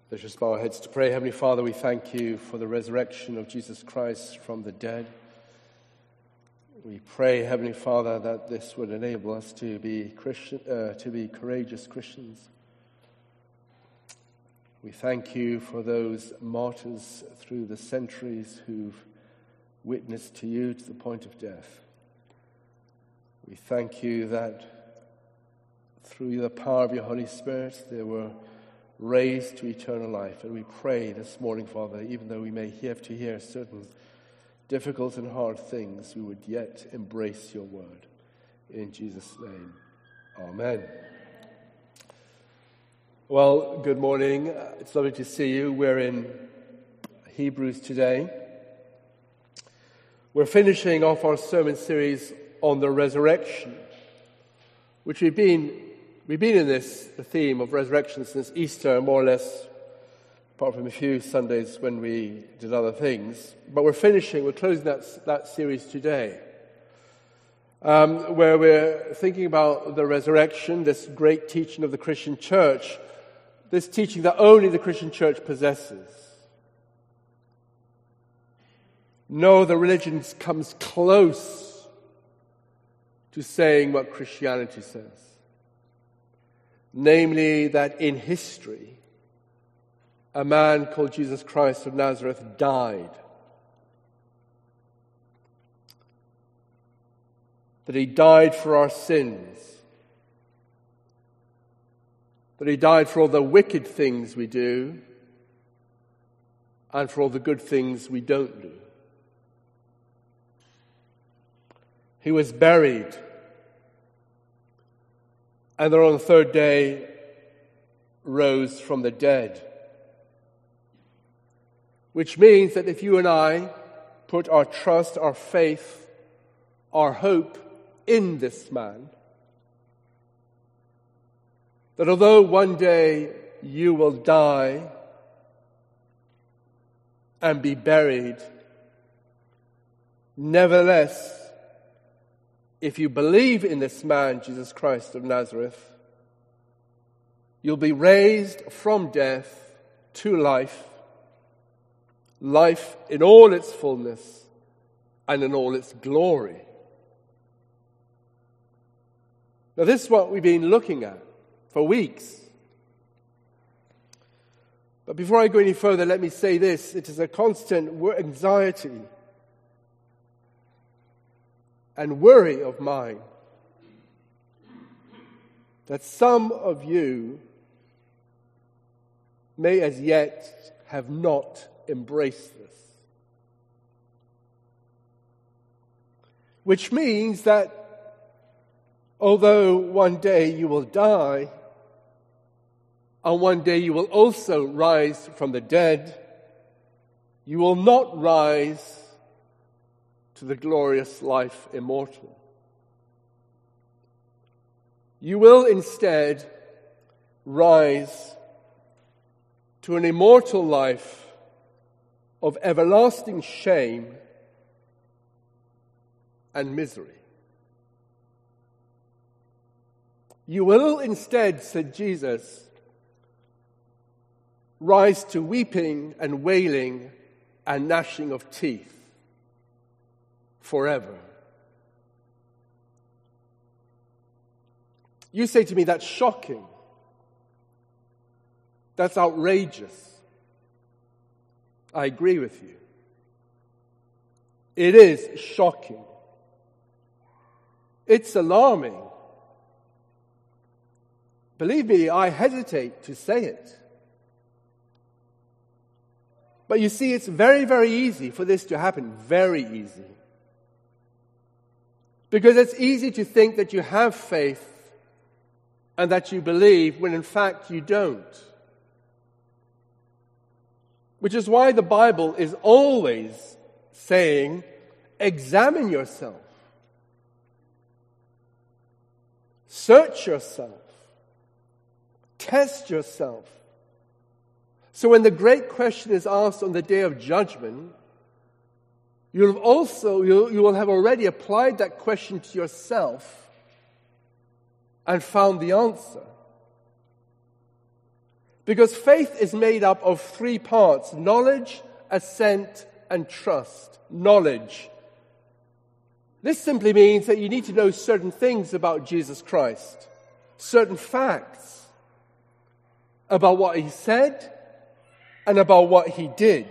Let's just bow our heads to pray. Heavenly Father, we thank you for the resurrection of Jesus Christ from the dead. We pray, Heavenly Father, that this would enable us to be courageous Christians. We thank you for those martyrs through the centuries who've witnessed to you to the point of death. We thank you that through the power of your Holy Spirit, they were raised to eternal life. And we pray this morning, Father, even though we may have to hear certain difficult and hard things, we would yet embrace your word. In Jesus' name, amen. Well, good morning. It's lovely to see you. We're in Hebrews today. We're finishing off our sermon series on the resurrection, which we've been in the theme of resurrection since Easter, more or less, apart from a few Sundays when we did other things. But we're closing that series today, where we're thinking about the resurrection, this great teaching of the Christian church, this teaching that only the Christian church possesses. No other religion comes close to saying what Christianity says. Namely, that in history, a man called Jesus Christ of Nazareth died. That he died for our sins. That he died for all the wicked things we do and for all the good things we don't do. He was buried. And then on the third day, rose from the dead. Which means that if you and I put our trust, our faith, our hope in this man, that although one day you will die and be buried, nevertheless, if you believe in this man, Jesus Christ of Nazareth, you'll be raised from death to life, life in all its fullness and in all its glory. Now, this is what we've been looking at for weeks. But before I go any further, let me say this. It is a constant anxiety and worry of mine that some of you may as yet have not embraced this. Which means that although one day you will die, and one day you will also rise from the dead, you will not rise to the glorious life immortal. You will instead rise to an immortal life of everlasting shame and misery. You will instead, said Jesus, rise to weeping and wailing and gnashing of teeth forever. You say to me, that's shocking. That's outrageous. I agree with you. It is shocking. It's alarming. Believe me, I hesitate to say it. But you see, it's very, very easy for this to happen. Very easy. Because it's easy to think that you have faith and that you believe when in fact you don't. Which is why the Bible is always saying, examine yourself. Search yourself. Test yourself. So when the great question is asked on the day of judgment, you will have already applied that question to yourself and found the answer. Because faith is made up of three parts: knowledge, assent, and trust. Knowledge. This simply means that you need to know certain things about Jesus Christ, certain facts about what he said and about what he did.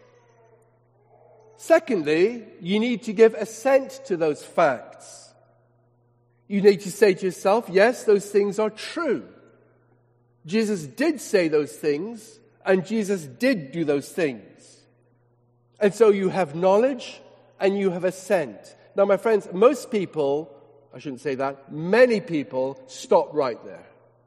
Secondly, you need to give assent to those facts. You need to say to yourself, yes, those things are true. Jesus did say those things, and Jesus did do those things. And so you have knowledge and you have assent. Now, my friends, most people, I shouldn't say that, many people stop right there.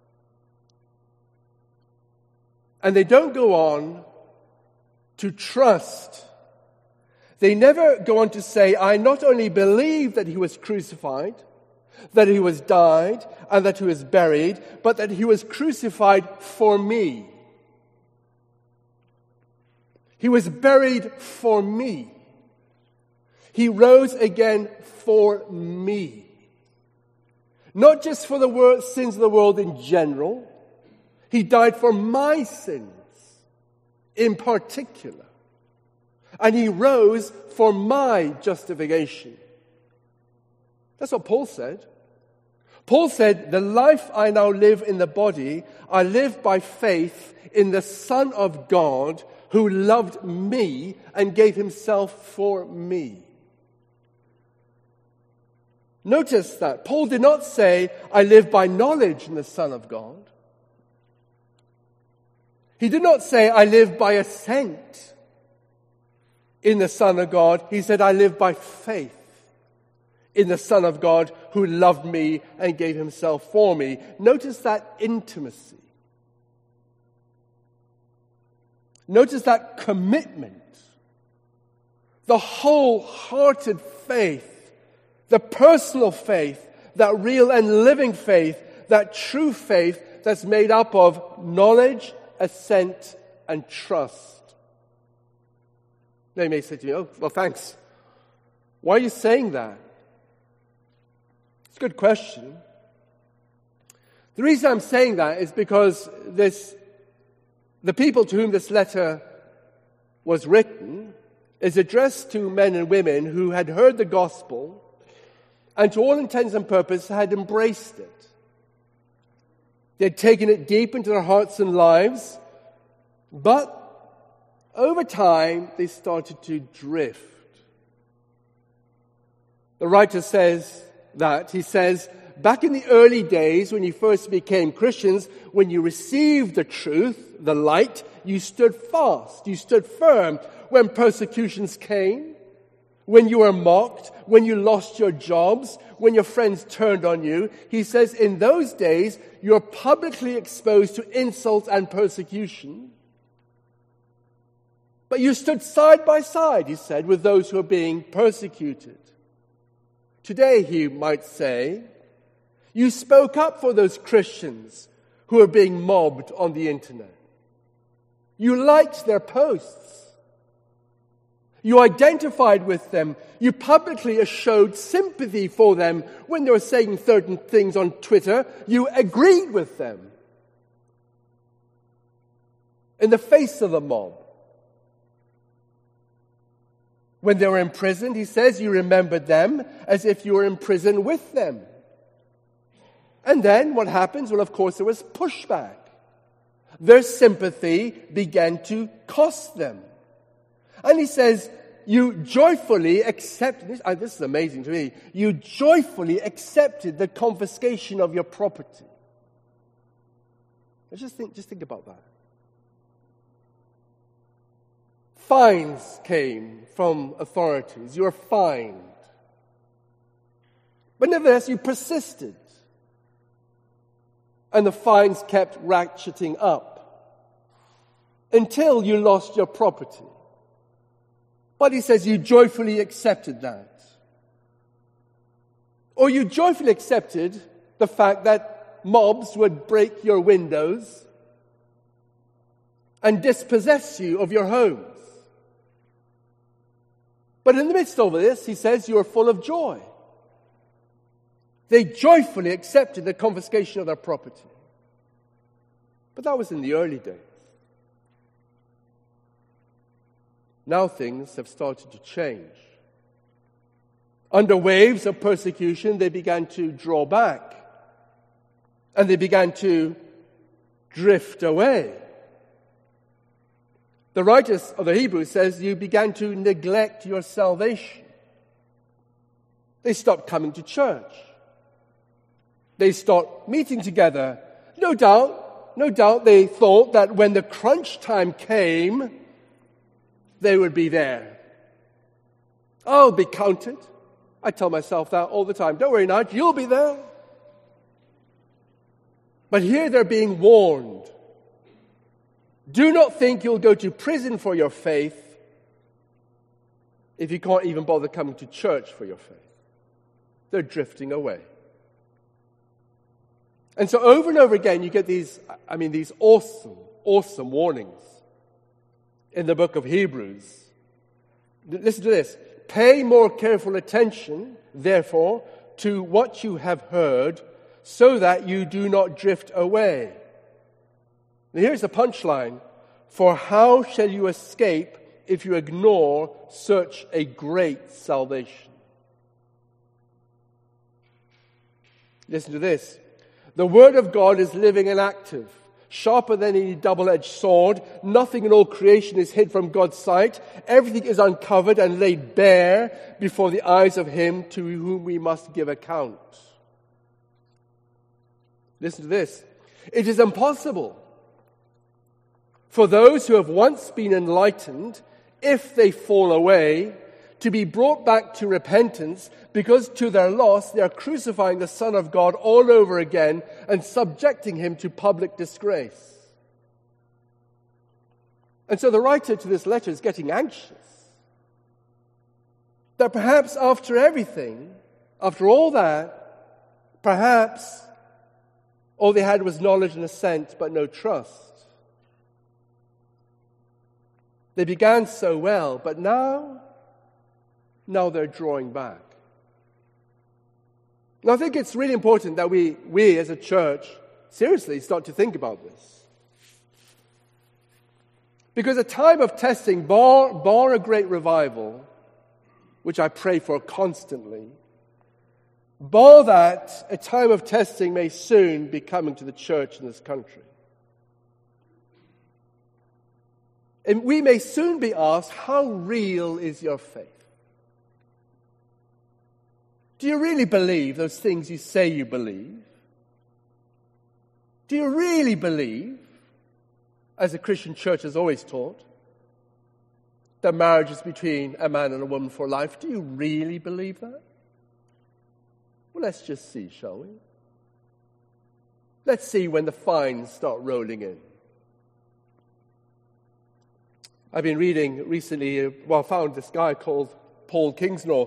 And they don't go on to trust. They never go on to say, I not only believe that he was crucified, that he was died, and that he was buried, but that he was crucified for me. He was buried for me. He rose again for me. Not just for the sins of the world in general. He died for my sins in particular. And he rose for my justification. That's what Paul said. Paul said, the life I now live in the body, I live by faith in the Son of God who loved me and gave himself for me. Notice that Paul did not say, I live by knowledge in the Son of God. He did not say, I live by assent in the Son of God. He said, I live by faith in the Son of God who loved me and gave himself for me. Notice that intimacy. Notice that commitment. The wholehearted faith, the personal faith, that real and living faith, that true faith that's made up of knowledge, assent, and trust. Now you may say to me, oh, well, thanks. Why are you saying that? It's a good question. The reason I'm saying that is because the people to whom this letter was written is addressed to men and women who had heard the gospel and to all intents and purposes had embraced it. They had taken it deep into their hearts and lives, but over time they started to drift. The writer says that, he says, back in the early days when you first became Christians, when you received the truth, the light, you stood fast, you stood firm when persecutions came, when you were mocked, when you lost your jobs, when your friends turned on you. He says in those days, you're publicly exposed to insult and persecution. But you stood side by side, he said, with those who are being persecuted. Today, he might say, you spoke up for those Christians who are being mobbed on the internet. You liked their posts. You identified with them. You publicly showed sympathy for them when they were saying certain things on Twitter. You agreed with them in the face of the mob. When they were imprisoned, he says, you remembered them as if you were in prison with them. And then what happens? Well, of course, there was pushback. Their sympathy began to cost them. And he says, you joyfully accepted, this is amazing to me, you joyfully accepted the confiscation of your property. Just think about that. Fines came from authorities. You were fined. But nevertheless, you persisted. And the fines kept ratcheting up until you lost your property. But he says you joyfully accepted that. Or you joyfully accepted the fact that mobs would break your windows and dispossess you of your homes. But in the midst of this, he says you are full of joy. They joyfully accepted the confiscation of their property. But that was in the early days. Now things have started to change. Under waves of persecution, they began to draw back. And they began to drift away. The writer of the Hebrews says you began to neglect your salvation. They stopped coming to church. They stopped meeting together. No doubt they thought that when the crunch time came, they would be there. I'll be counted. I tell myself that all the time. Don't worry, Nigel, you'll be there. But here they're being warned. Do not think you'll go to prison for your faith if you can't even bother coming to church for your faith. They're drifting away. And so over and over again, you get these awesome warnings in the book of Hebrews. Listen to this. Pay more careful attention, therefore, to what you have heard, so that you do not drift away. Now here's the punchline. For how shall you escape if you ignore such a great salvation? Listen to this. The Word of God is living and active, sharper than any double-edged sword. Nothing in all creation is hid from God's sight. Everything is uncovered and laid bare before the eyes of Him to whom we must give account. Listen to this. It is impossible for those who have once been enlightened, if they fall away, to be brought back to repentance, because to their loss they are crucifying the Son of God all over again and subjecting Him to public disgrace. And so the writer to this letter is getting anxious that perhaps after everything, after all that, perhaps all they had was knowledge and assent, but no trust. They began so well, but now they're drawing back. Now I think it's really important that we as a church seriously start to think about this. Because a time of testing, bar a great revival, which I pray for constantly, bar that, a time of testing may soon be coming to the church in this country. And we may soon be asked, how real is your faith? Do you really believe those things you say you believe? Do you really believe, as the Christian church has always taught, that marriage is between a man and a woman for life? Do you really believe that? Well, let's just see, shall we? Let's see when the fines start rolling in. I've been reading recently, found this guy called Paul Kingsnorth.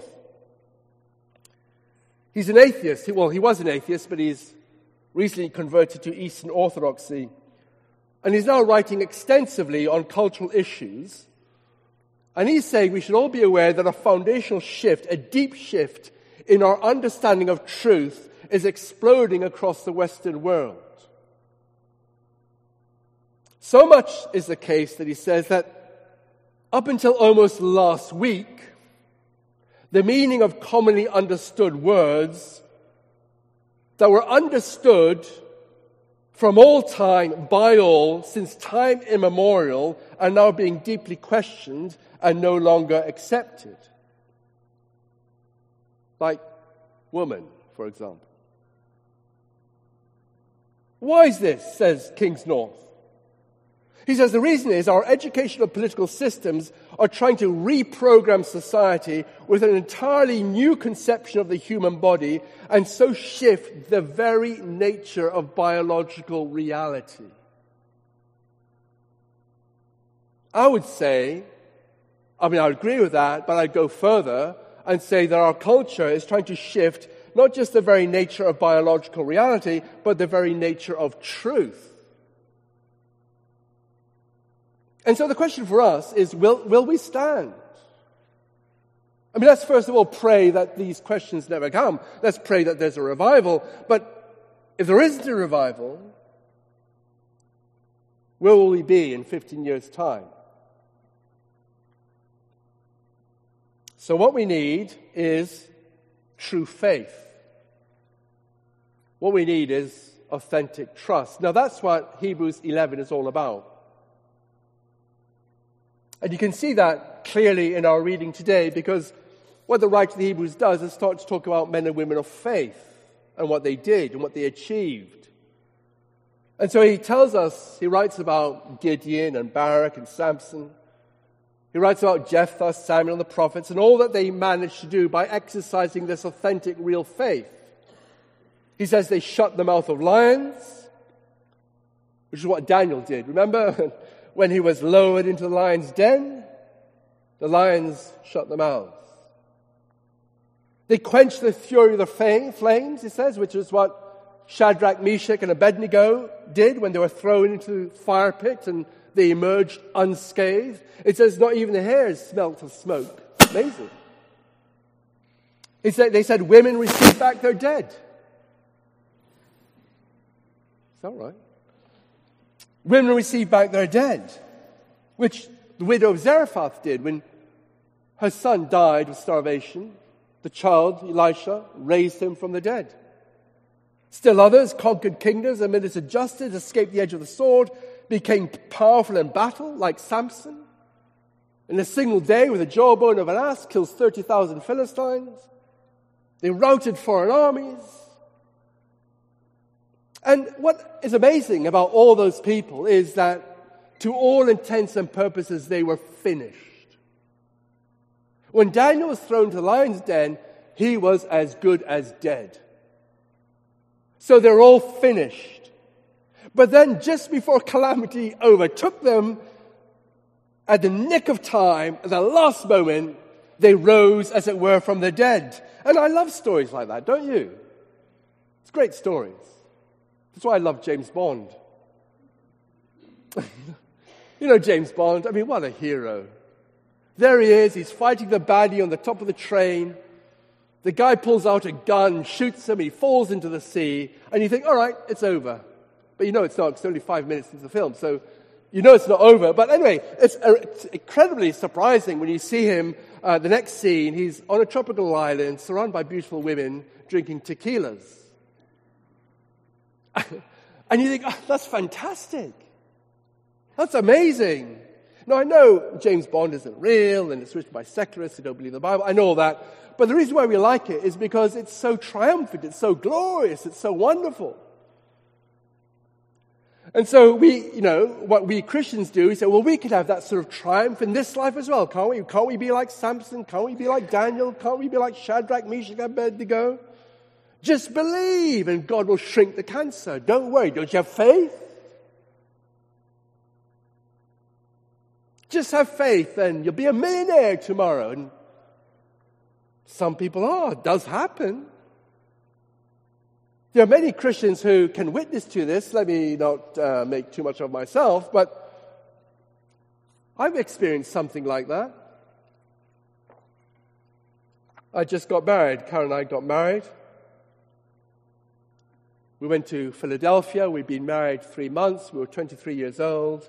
He's an atheist. He was an atheist, but he's recently converted to Eastern Orthodoxy. And he's now writing extensively on cultural issues. And he's saying we should all be aware that a foundational shift, a deep shift in our understanding of truth is exploding across the Western world. So much is the case that he says that up until almost last week, the meaning of commonly understood words that were understood from all time, by all, since time immemorial, are now being deeply questioned and no longer accepted. Like woman, for example. Why is this, says Kingsnorth? He says the reason is our educational political systems are trying to reprogram society with an entirely new conception of the human body and so shift the very nature of biological reality. I would say, I would agree with that, but I'd go further and say that our culture is trying to shift not just the very nature of biological reality, but the very nature of truth. And so the question for us is, will we stand? I mean, let's first of all pray that these questions never come. Let's pray that there's a revival. But if there isn't a revival, Where will we be in 15 years' time? So what we need is true faith. What we need is authentic trust. Now that's what Hebrews 11 is all about. And you can see that clearly in our reading today, because what the writer of the Hebrews does is start to talk about men and women of faith and what they did and what they achieved. And so he tells us, he writes about Gideon and Barak and Samson. He writes about Jephthah, Samuel, and the prophets, and all that they managed to do by exercising this authentic, real faith. He says they shut the mouth of lions, which is what Daniel did. Remember when he was lowered into the lion's den? The lions shut the mouths. They quenched the fury of the flames, he says, which is what Shadrach, Meshach, and Abednego did when they were thrown into the fire pit and they emerged unscathed. It says not even the hairs smelt of smoke. Amazing. They said women received back their dead. Is that right? Women received back their dead, which the widow of Zarephath did when her son died of starvation. The child, Elisha, raised him from the dead. Still others conquered kingdoms, administered justice, escaped the edge of the sword, became powerful in battle, like Samson. In a single day, with the jawbone of an ass, kills 30,000 Philistines. They routed foreign armies. And what is amazing about all those people is that, to all intents and purposes, they were finished. When Daniel was thrown to the lion's den, he was as good as dead. So they're all finished. But then just before calamity overtook them, at the nick of time, at the last moment, they rose, as it were, from the dead. And I love stories like that, don't you? It's great stories. That's why I love James Bond. You know James Bond? I mean, what a hero. There he is, he's fighting the baddie on the top of the train. The guy pulls out a gun, shoots him, he falls into the sea, and you think, all right, it's over. But you know it's not, it's only 5 minutes into the film, so you know it's not over. But anyway, it's incredibly surprising when you see him, the next scene, he's on a tropical island, surrounded by beautiful women, drinking tequilas. And you think, oh, that's fantastic. That's amazing. Now, I know James Bond isn't real, and it's written by secularists who don't believe the Bible. I know all that. But the reason why we like it is because it's so triumphant, it's so glorious, it's so wonderful. And so what we Christians do, we say, well, we could have that sort of triumph in this life as well, can't we? Can't we be like Samson? Can't we be like Daniel? Can't we be like Shadrach, Meshach, and Abednego? Just believe and God will shrink the cancer. Don't worry. Don't you have faith? Just have faith and you'll be a millionaire tomorrow. And some people are. It does happen. There are many Christians who can witness to this. Let me not make too much of myself, but I've experienced something like that. I just got married. Karen and I got married. We went to Philadelphia. We'd been married 3 months. We were 23 years old.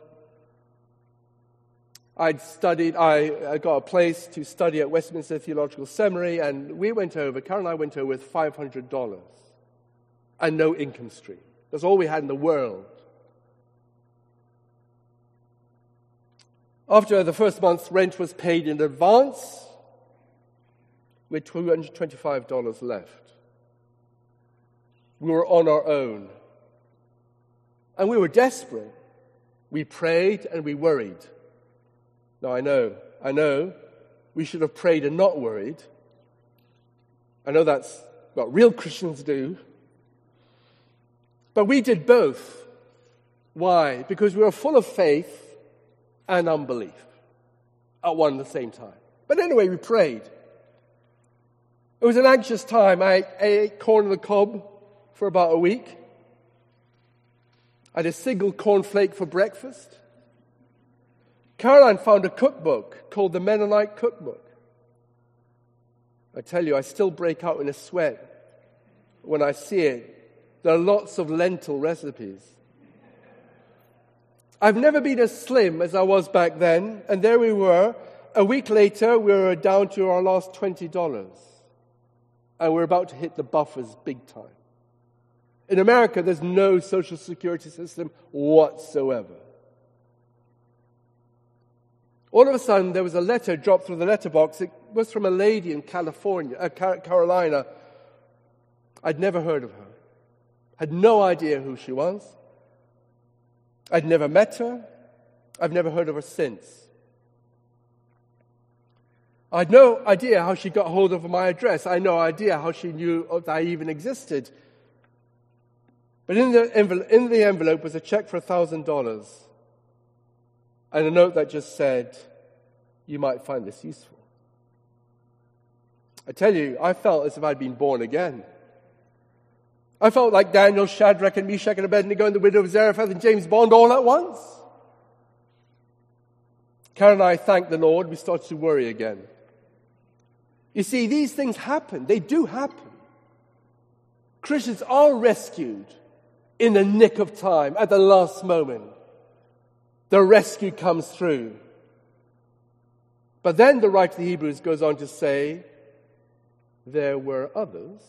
I got a place to study at Westminster Theological Seminary, and Karen and I went over with $500 and no income stream. That's all we had in the world. After the first month's rent was paid in advance, we had $225 left. We were on our own. And we were desperate. We prayed and we worried. Now, I know, we should have prayed and not worried. I know that's what real Christians do. But we did both. Why? Because we were full of faith and unbelief at one and the same time. But anyway, we prayed. It was an anxious time. I ate corn on the cob for about a week. I had a single cornflake for breakfast. Caroline found a cookbook called the Mennonite Cookbook. I tell you, I still break out in a sweat when I see it. There are lots of lentil recipes. I've never been as slim as I was back then, and there we were. A week later, we were down to our last $20, and we're about to hit the buffers big time. In America, there's no social security system whatsoever. All of a sudden, there was a letter dropped through the letterbox. It was from a lady in Carolina. I'd never heard of her. Had no idea who she was. I'd never met her. I've never heard of her since. I had no idea how she got hold of my address. I had no idea how she knew that I even existed. But in the envelope was a check for $1,000 and a note that just said, "You might find this useful." I tell you, I felt as if I'd been born again. I felt like Daniel, Shadrach, and Meshach, and Abednego, and the widow of Zarephath, and James Bond all at once. Karen and I thanked the Lord. We started to worry again. You see, these things happen. They do happen. Christians are rescued in the nick of time, at the last moment. The rescue comes through. But then the writer of the Hebrews goes on to say, there were others.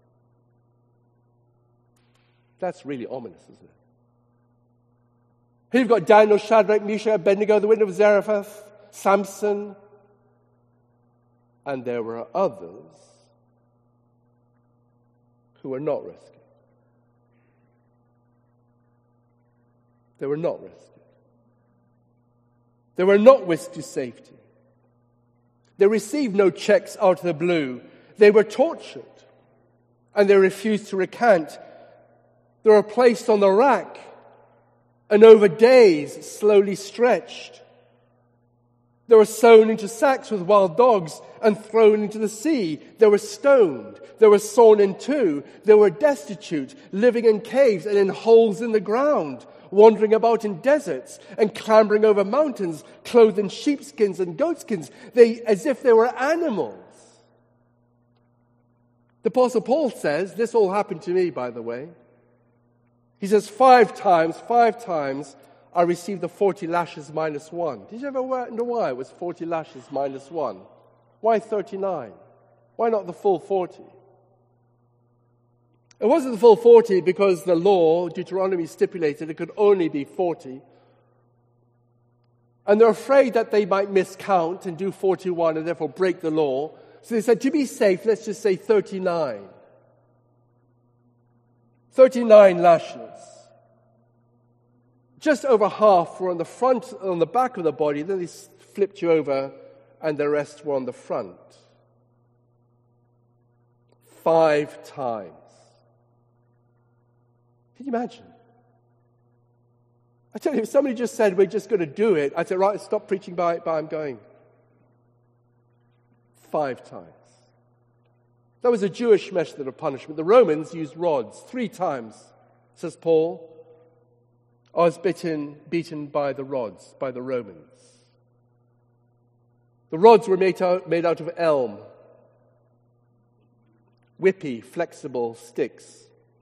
That's really ominous, isn't it? Here you've got Daniel, Shadrach, Meshach, Abednego, the widow of Zarephath, Samson. And there were others who were not rescued. They were not rescued. They were not whisked to safety. They received no checks out of the blue. They were tortured, and they refused to recant. They were placed on the rack, and over days slowly stretched. They were sewn into sacks with wild dogs and thrown into the sea. They were stoned. They were sawn in two. They were destitute, living in caves and in holes in the ground, wandering about in deserts and clambering over mountains, clothed in sheepskins and goatskins, as if they were animals. The Apostle Paul says, this all happened to me, by the way. He says, 5 times, I received the 40 lashes minus 1. Did you ever wonder why it was 40 lashes minus 1? Why 39? Why not the full 40? It wasn't the full 40 because the law, Deuteronomy, stipulated it could only be 40. And they're afraid that they might miscount and do 41 and therefore break the law. So they said, to be safe, let's just say 39. 39 lashes. Just over half were on the back of the body, then they flipped you over, and the rest were on the front. 5 times. Can you imagine? I tell you, if somebody just said, we're just going to do it, I'd say, right, stop preaching by it, but I'm going. 5 times. That was a Jewish method of punishment. The Romans used rods 3 times, says Paul. I was beaten by the rods, by the Romans. The rods were made out of elm, whippy, flexible sticks.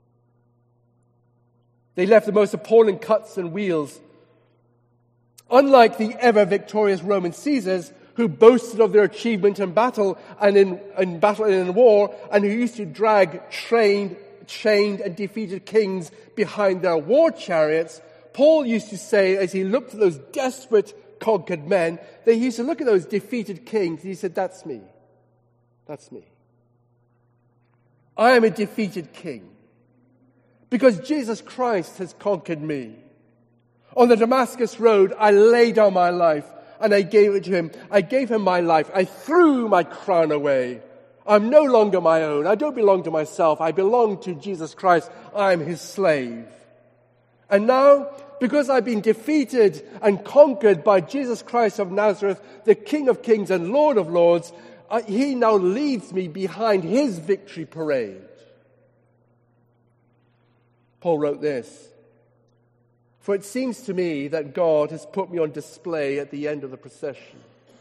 They left the most appalling cuts and weals. Unlike the ever-victorious Roman Caesars, who boasted of their achievement in battle and in battle and in war, and who used to drag chained and defeated kings behind their war chariots, Paul used to say, as he looked at those desperate, conquered men, that he used to look at those defeated kings, and he said, that's me. That's me. I am a defeated king. Because Jesus Christ has conquered me. On the Damascus road, I laid down my life, and I gave it to him. I gave him my life. I threw my crown away. I'm no longer my own. I don't belong to myself. I belong to Jesus Christ. I'm his slave. And now, because I've been defeated and conquered by Jesus Christ of Nazareth, the King of Kings and Lord of Lords, he now leads me behind his victory parade. Paul wrote this, "For it seems to me that God has put me on display at the end of the procession,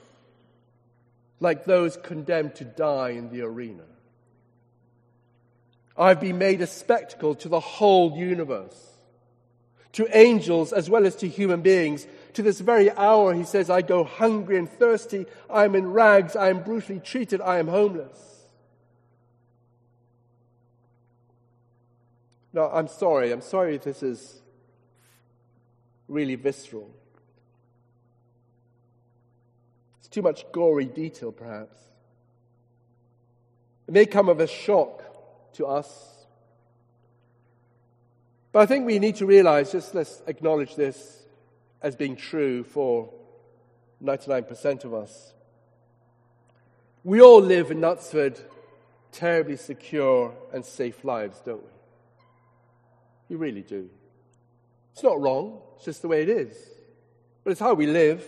like those condemned to die in the arena. I've been made a spectacle to the whole universe, to angels as well as to human beings. To this very hour, he says, I go hungry and thirsty, I am in rags, I am brutally treated, I am homeless. Now, I'm sorry if this is really visceral. It's too much gory detail, perhaps. It may come as a shock to us. But I think we need to realize, let's acknowledge this as being true for 99% of us. We all live in Knutsford terribly secure and safe lives, don't we? You really do. It's not wrong, it's just the way it is. But it's how we live.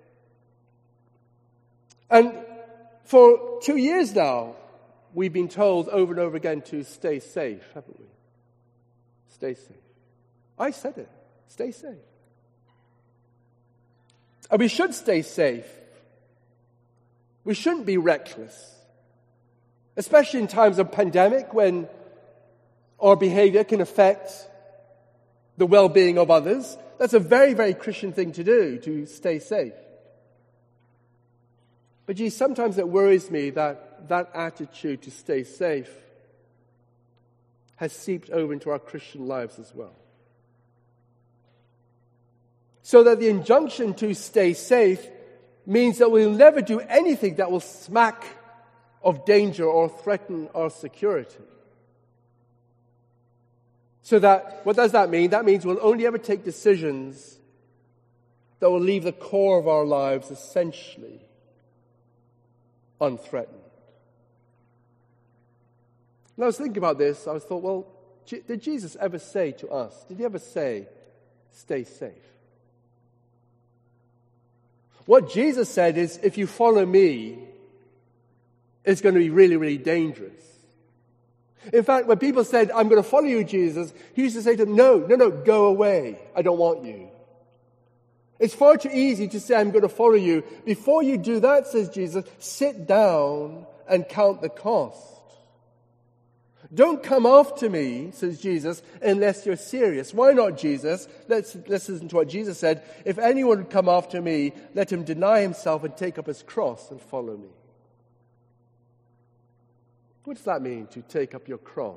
And for 2 years now, we've been told over and over again to stay safe, haven't we? Stay safe. I said it. Stay safe. And we should stay safe. We shouldn't be reckless. Especially in times of pandemic when our behavior can affect the well-being of others. That's a very, very Christian thing to do, to stay safe. But sometimes it worries me that that attitude to stay safe has seeped over into our Christian lives as well. So that the injunction to stay safe means that we'll never do anything that will smack of danger or threaten our security. So that, what does that mean? That means we'll only ever take decisions that will leave the core of our lives essentially unthreatened. And I was thinking about this, I thought, well, did Jesus ever say to us, did he ever say, stay safe? What Jesus said is, if you follow me, it's going to be really, really dangerous. In fact, when people said, I'm going to follow you, Jesus, he used to say to them, no, go away. I don't want you. It's far too easy to say, I'm going to follow you. Before you do that, says Jesus, sit down and count the cost. Don't come after me, says Jesus, unless you're serious. Why not, Jesus? Let's listen to what Jesus said. If anyone would come after me, let him deny himself and take up his cross and follow me. What does that mean, to take up your cross?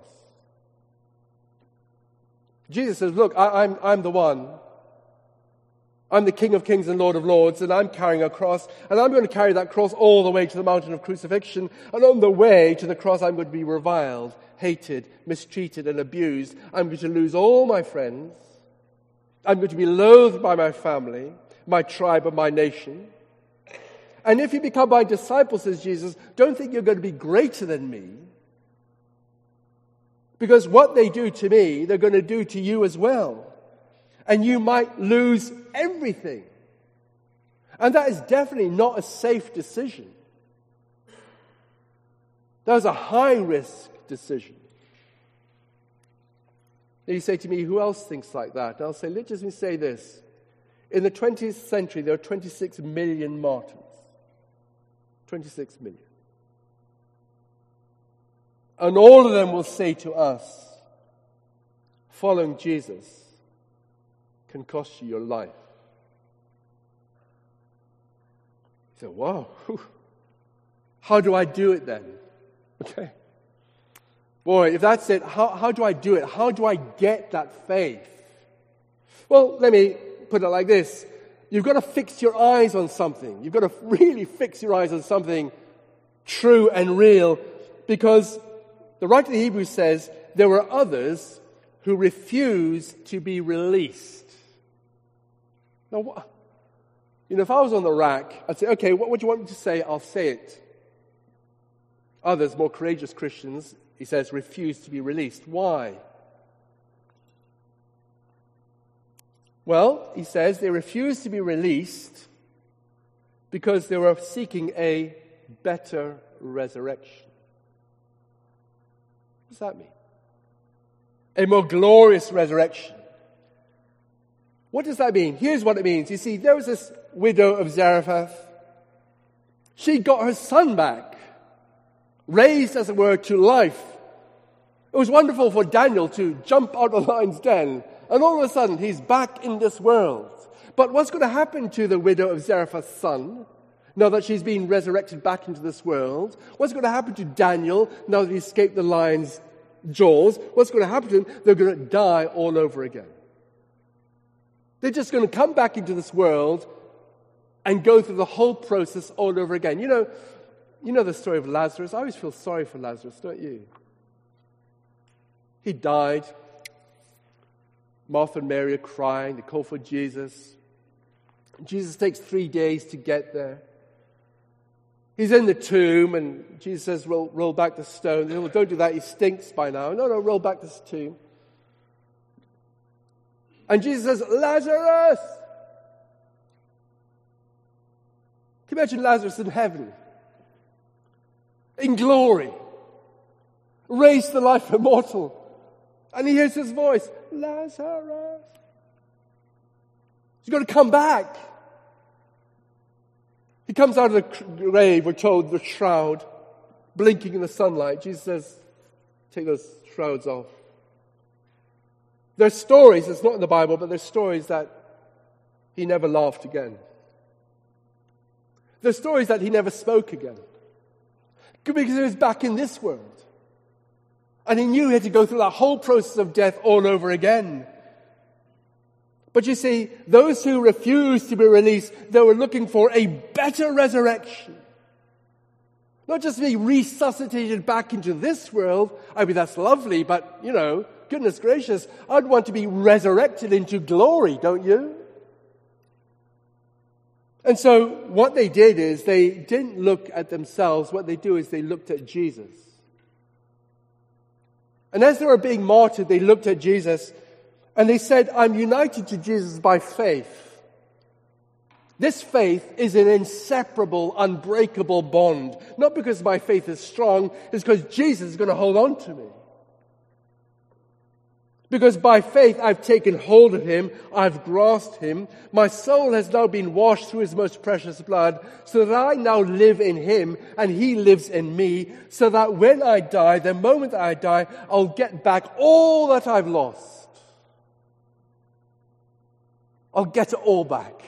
Jesus says, look, I'm the one. I'm the King of Kings and Lord of Lords, and I'm carrying a cross, and I'm going to carry that cross all the way to the mountain of crucifixion, and on the way to the cross I'm going to be reviled, hated, mistreated, and abused. I'm going to lose all my friends. I'm going to be loathed by my family, my tribe, and my nation. And if you become my disciple, says Jesus, don't think you're going to be greater than me. Because what they do to me, they're going to do to you as well. And you might lose everything. And that is definitely not a safe decision. That is a high-risk decision. Now you say to me, who else thinks like that? And I'll say, let me say this. In the 20th century, there are 26 million martyrs. 26 million. And all of them will say to us, following Jesus can cost you your life. You say, wow, how do I do it then? Okay. Boy, if that's it, how do I do it? How do I get that faith? Well, let me put it like this. You've got to fix your eyes on something. You've got to really fix your eyes on something true and real, because the writer of the Hebrews says there were others who refused to be released. Now, if I was on the rack, I'd say, okay, what would you want me to say? I'll say it. Others, more courageous Christians, he says, refused to be released. Why? Well, he says they refused to be released because they were seeking a better resurrection. What does that mean? A more glorious resurrection. What does that mean? Here's what it means. You see, there was this widow of Zarephath. She got her son back, raised, as it were, to life. It was wonderful for Daniel to jump out of the lion's den And all of a sudden, he's back in this world. But what's going to happen to the widow of Zarephath's son, now that she's been resurrected back into this world? What's going to happen to Daniel, now that he escaped the lion's jaws? What's going to happen to them? They're going to die all over again. They're just going to come back into this world and go through the whole process all over again. You know the story of Lazarus. I always feel sorry for Lazarus, don't you? He died. Martha and Mary are crying. They call for Jesus. Jesus takes 3 days to get there. He's in the tomb, and Jesus says, roll back the stone. They say, well, don't do that. He stinks by now. No, roll back this tomb. And Jesus says, Lazarus! Can you imagine Lazarus in heaven? In glory. Raised to life immortal. And he hears his voice, Lazarus. He's got to come back. He comes out of the grave, we're told, the shroud, blinking in the sunlight. Jesus says, take those shrouds off. There's stories, it's not in the Bible, but there's stories that he never laughed again. There's stories that he never spoke again. Because he was back in this world. And he knew he had to go through that whole process of death all over again. But you see, those who refused to be released, they were looking for a better resurrection. Not just to be resuscitated back into this world. I mean, that's lovely, but, goodness gracious, I'd want to be resurrected into glory, don't you? And so what they did is they didn't look at themselves. What they do is they looked at Jesus. And as they were being martyred, they looked at Jesus and they said, I'm united to Jesus by faith. This faith is an inseparable, unbreakable bond. Not because my faith is strong, it's because Jesus is going to hold on to me. Because by faith I've taken hold of him, I've grasped him. My soul has now been washed through his most precious blood, so that I now live in him and he lives in me, so that when I die, the moment I die, I'll get back all that I've lost. I'll get it all back.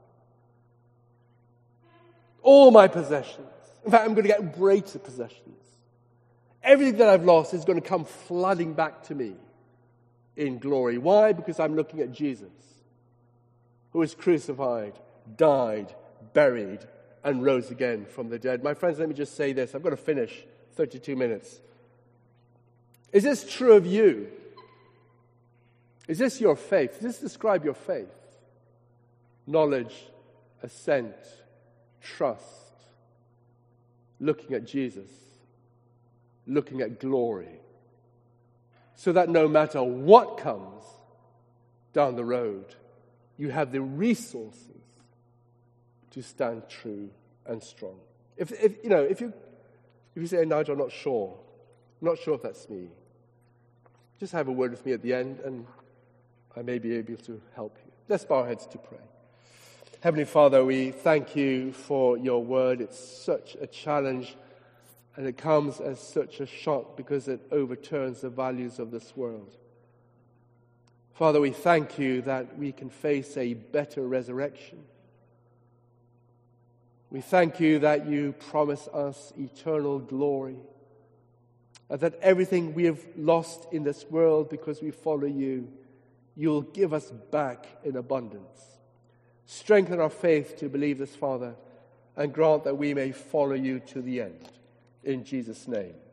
All my possessions. In fact, I'm going to get greater possessions. Everything that I've lost is going to come flooding back to me in glory. Why? Because I'm looking at Jesus, who was crucified, died, buried, and rose again from the dead. My friends, let me just say this. I've got to finish 32 minutes. Is this true of you? Is this your faith? Does this describe your faith? Knowledge, assent, trust, looking at Jesus, looking at glory, so that no matter what comes down the road, you have the resources to stand true and strong. If you say, Nigel, I'm not sure if that's me, just have a word with me at the end and I may be able to help you. Let's bow our heads to pray. Heavenly Father, we thank you for your word. It's such a challenge and it comes as such a shock because it overturns the values of this world. Father, we thank you that we can face a better resurrection. We thank you that you promise us eternal glory, and that everything we have lost in this world because we follow you, you'll give us back in abundance. Strengthen our faith to believe this, Father, and grant that we may follow you to the end. In Jesus' name.